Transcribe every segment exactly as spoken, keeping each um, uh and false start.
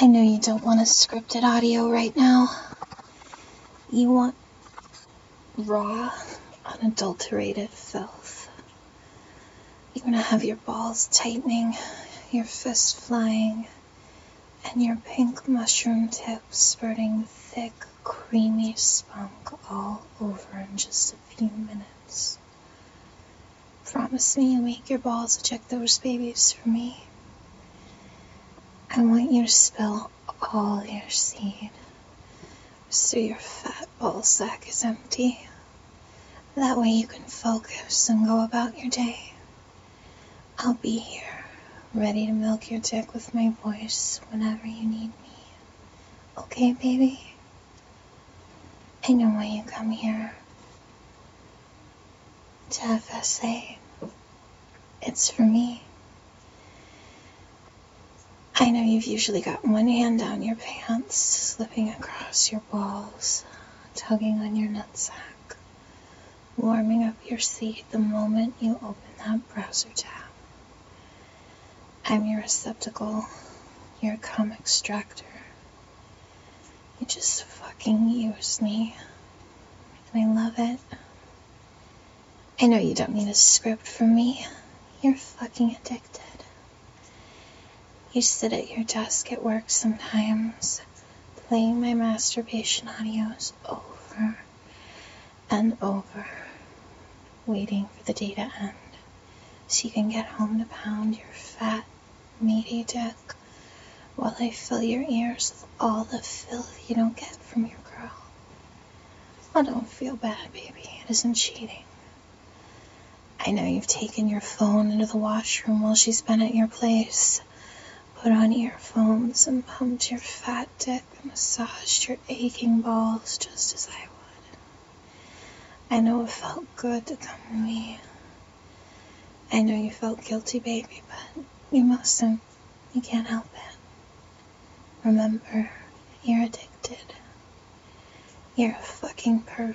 I know you don't want a scripted audio right now. You want raw, unadulterated filth. You want to have your balls tightening, your fists flying, and your pink mushroom tips spurting thick, creamy spunk all over in just a few minutes. Promise me you'll make your balls eject those babies for me. I want you to spill all your seed so your fat ball sack is empty. That way you can focus and go about your day. I'll be here, ready to milk your dick with my voice whenever you need me. Okay, baby? I know why you come here. To F S A. It's for me. I know you've usually got one hand down your pants, slipping across your balls, tugging on your nutsack, warming up your seat the moment you open that browser tab. I'm your receptacle, your cum extractor. You just fucking use me, and I love it. I know you don't need a script from me. You're fucking addicted. You sit at your desk at work sometimes, playing my masturbation audios over and over, waiting for the day to end, so you can get home to pound your fat, meaty dick, while I fill your ears with all the filth you don't get from your girl. Oh, don't feel bad, baby. It isn't cheating. I know you've taken your phone into the washroom while she's been at your place, put on earphones and pumped your fat dick and massaged your aching balls just as I would. I know it felt good to come to me. I know you felt guilty, baby, but you mustn't. You can't help it. Remember, you're addicted. You're a fucking pervert.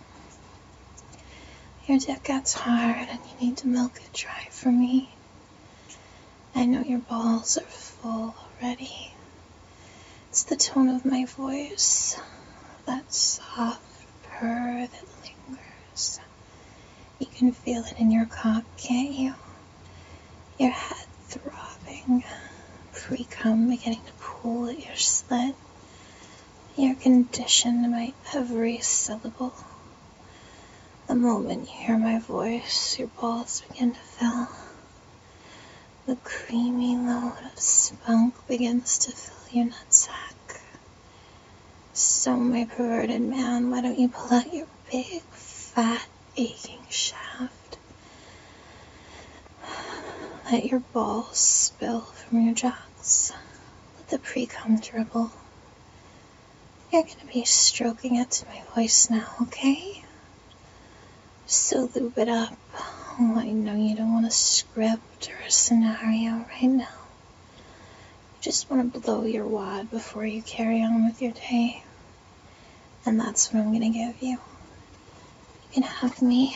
Your dick gets hard and you need to milk it dry for me. I know your balls are full already. It's the tone of my voice, that soft purr that lingers. You can feel it in your cock, can't you? Your head throbbing, pre-cum beginning to pool at your slit. You're conditioned to my every syllable. The moment you hear my voice, your balls begin to fill. The creamy load of spunk begins to fill your nutsack. So, my perverted man, why don't you pull out your big, fat, aching shaft? Let your balls spill from your jocks. Let the pre-cum dribble. You're gonna be stroking it to my voice now, okay? So lube it up. Oh, I know you don't want a script or a scenario right now. You just want to blow your wad before you carry on with your day. And that's what I'm gonna give you. You can have me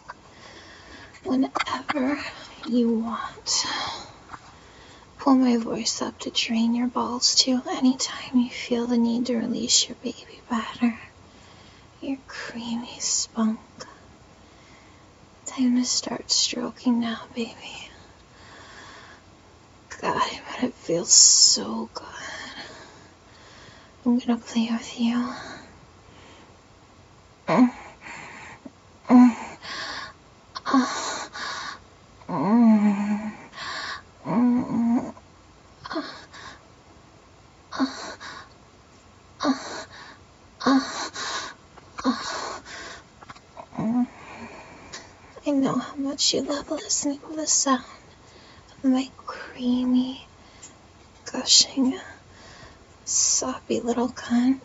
whenever you want. Pull my voice up to train your balls to anytime you feel the need to release your baby batter. Your creamy spunk. Time to start stroking now, baby. God, but it feels so good. I'm gonna play with you. Mm. Mm. Uh. Mm. Mm. Uh. Uh. Uh. Uh. Uh. Mm. I know how much you love listening to the sound of my creamy, gushing, soppy little cunt.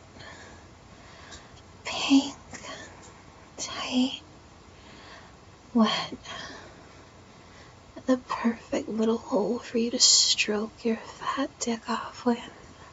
Pink, tight, wet. The perfect little hole for you to stroke your fat dick off with.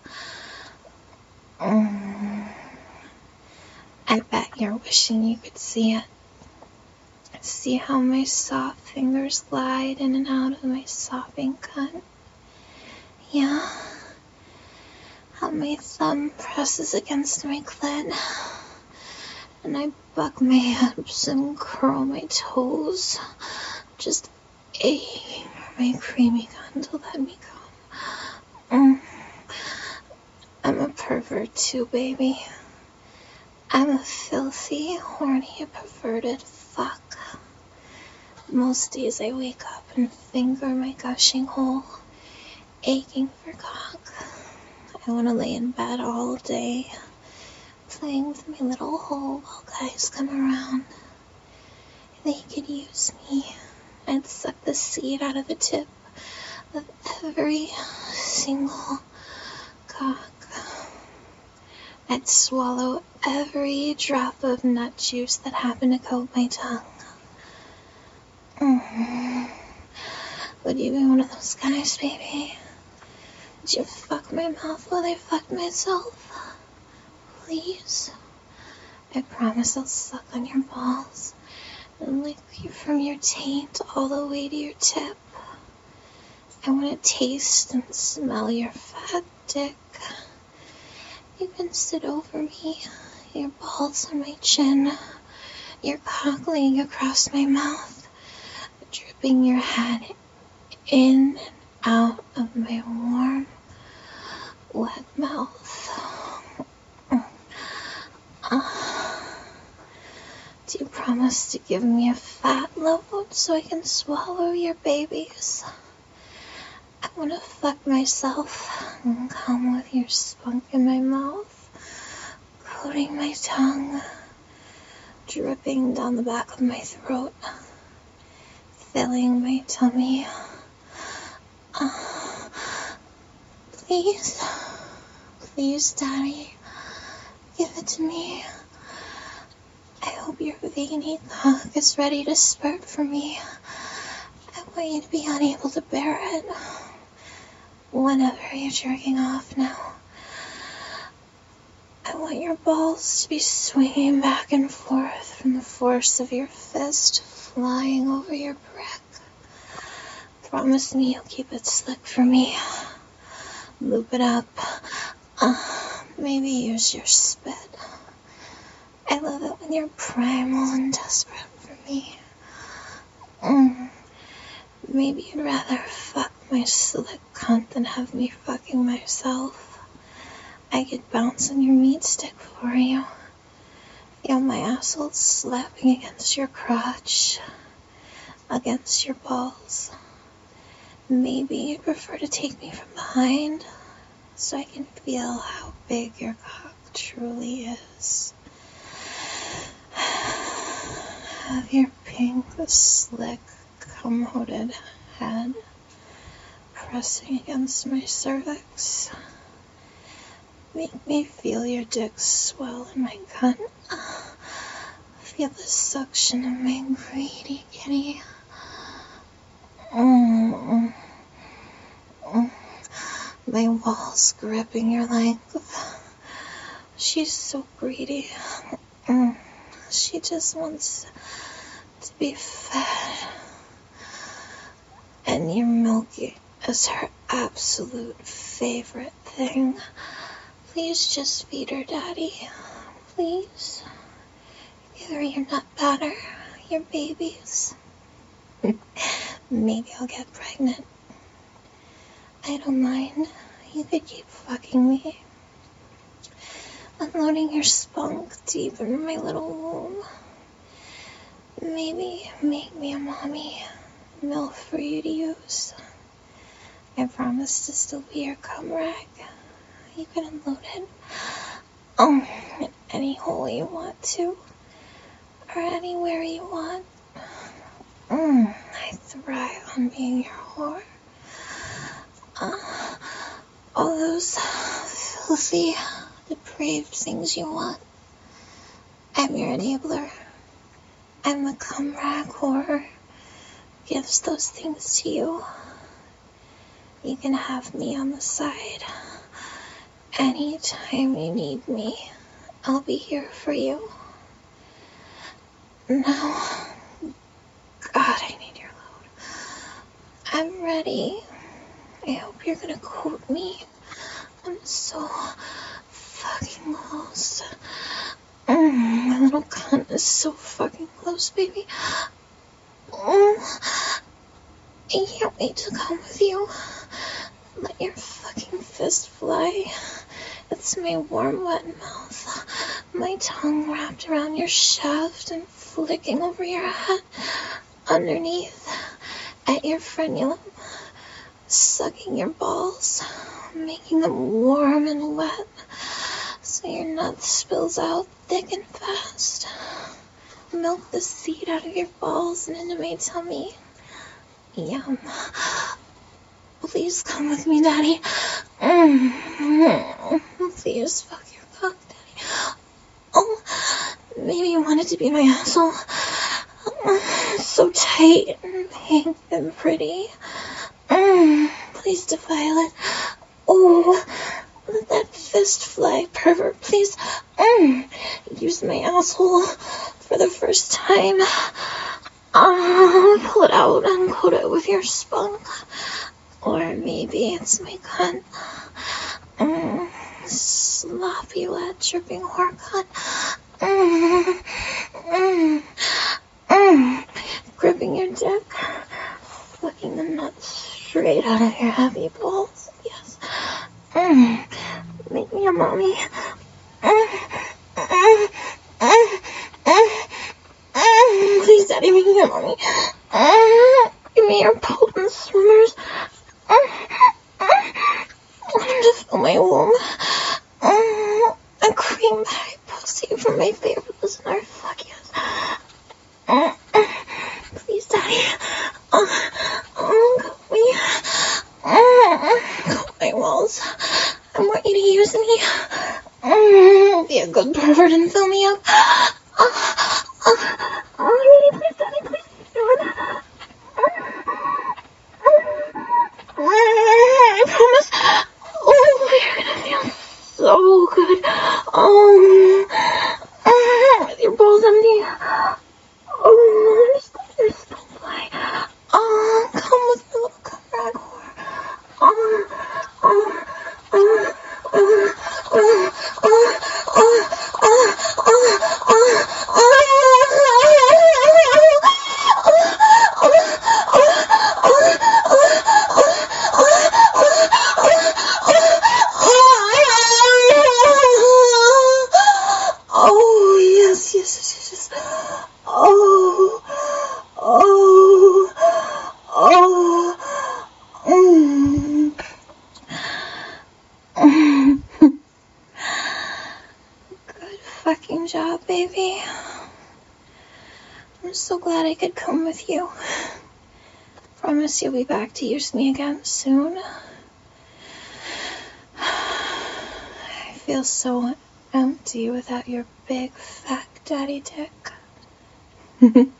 Mm. I bet you're wishing you could see it. See how my soft fingers glide in and out of my sopping cunt? Yeah? how my thumb presses against my clit, and I buck my hips and curl my toes, just aching for my creamy gun to let me come. Mm. I'm a pervert too, baby. I'm a filthy, horny, perverted fuck. Most days I wake up and finger my gushing hole, aching for cock. I want to lay in bed all day, playing with my little hole while guys come around. They could use me. I'd suck the seed out of the tip of every single cock. I'd swallow every drop of nut juice that happened to coat my tongue. Mm. Would you be one of those guys, baby? Would you fuck my mouth while I fuck myself? Please? I promise I'll suck on your balls and lick you from your taint all the way to your tip. I want to taste and smell your fat dick. You can sit over me, your balls on my chin, your cock laying across my mouth, dripping your head in and out of my warm, wet mouth. Uh, do you promise to give me a fat load so I can swallow your babies? I want to fuck myself and come with your spunk in my mouth, coating my tongue, dripping down the back of my throat, filling my tummy. Uh, please, please, Daddy, give it to me. I hope your veiny cock is ready to spurt for me. I want you to be unable to bear it whenever you're jerking off now. I want your balls to be swinging back and forth from the force of your fist flying over your brick. Promise me you'll keep it slick for me. Loop it up. Uh, maybe use your spit. I love it when you're primal and desperate for me. Mm. Maybe you'd rather fuck my slick cunt than have me fucking myself. I could bounce on your meat stick for you. Feel my asshole slapping against your crotch, against your balls. Maybe you'd prefer to take me from behind, so I can feel how big your cock truly is. Have your pink, slick, commoded head pressing against my cervix. Make me feel your dick swell in my cunt. Feel the suction of my greedy kitty. Mm. Mm. My walls gripping your length. She's so greedy. Mm. She just wants to be fed. And your milky is her absolute favorite thing. Please just feed her, Daddy. Please. Give her your nut butter, your babies. Maybe I'll get pregnant. I don't mind. You could keep fucking me. Unloading your spunk deep into my little womb. Maybe make me a mommy milk for you to use. I promise to still be your cum rag. You can unload it um, in any hole you want to, or anywhere you want. Mm, I thrive on being your whore. Uh, all those filthy, depraved things you want. I'm your enabler. I'm the cum rag whore. Gives those things to you. You can have me on the side. Anytime you need me, I'll be here for you. Now, God, I need your load. I'm ready. I hope you're gonna coat me I'm so fucking close. Mm, my little cunt is so fucking close, baby. Mm, I can't wait to come with you. Let your fucking fist fly. It's my warm, wet mouth. My tongue wrapped around your shaft and flicking over your head. Underneath, at your frenulum. Sucking your balls. Making them warm and wet. So your nut spills out thick and fast. Milk the seed out of your balls and into my tummy. Yum. Please come with me, Daddy. Mm. Please fuck your cock, Daddy. Oh, maybe you wanted to be my asshole. So tight and pink and pretty. Mm. Please defile it. Oh, let that fist fly, pervert, please. Mm. Use my asshole for the first time. Uh, pull it out and coat it with your spunk. Or maybe it's my cunt. Mm, sloppy, wet, dripping whore cunt. Mm, mm, mm. Gripping your dick. Flicking the nuts straight out of your heavy balls. Yes. Mm. Make me a mommy. Mm, mm, mm, mm, mm. Please, Daddy, make me a mommy. Mm. Give me your potent swimmers. Want him to fill my womb. Mm, a cream pie pussy from my favorite listener. Fuck yes. Mm, please, Daddy. Oh, oh, cut me. Mm, cut my walls. I want you to use me. Mm, be a good pervert and fill me up. Oh, oh, oh, please, Daddy, please do it. I promise. Oh, you're gonna feel so good. Um, uh, with your balls empty. Oh, just let your spell fly. Oh, come with me, little comeback whore. Oh, oh, oh, oh, oh, oh, oh, oh, oh, oh, oh, yes, yes, yes, yes. Oh, oh, oh, mm. Good fucking job, baby. I'm so glad I could come with you. Promise you'll be back to use me again soon. I feel so empty without your big, fat daddy dick.